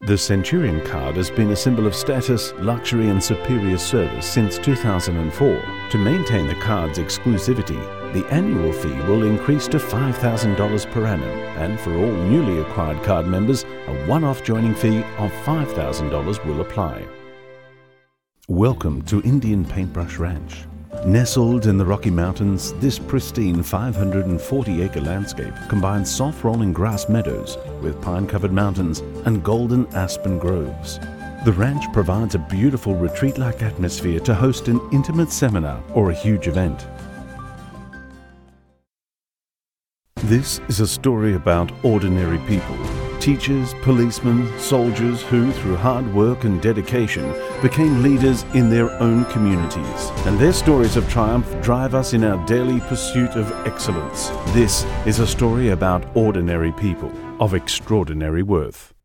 The Centurion card has been a symbol of status, luxury and superior service since 2004. To maintain the card's exclusivity, the annual fee will increase to $5,000 per annum, and for all newly acquired card members, a one-off joining fee of $5,000 will apply. Welcome to Indian Paintbrush Ranch. Nestled in the Rocky Mountains, this pristine 540-acre landscape combines soft rolling grass meadows with pine-covered mountains and golden aspen groves. The ranch provides a beautiful retreat-like atmosphere to host an intimate seminar or a huge event. This is a story about ordinary people. Teachers, policemen, soldiers who, through hard work and dedication, became leaders in their own communities. And their stories of triumph drive us in our daily pursuit of excellence. This is a story about ordinary people of extraordinary worth.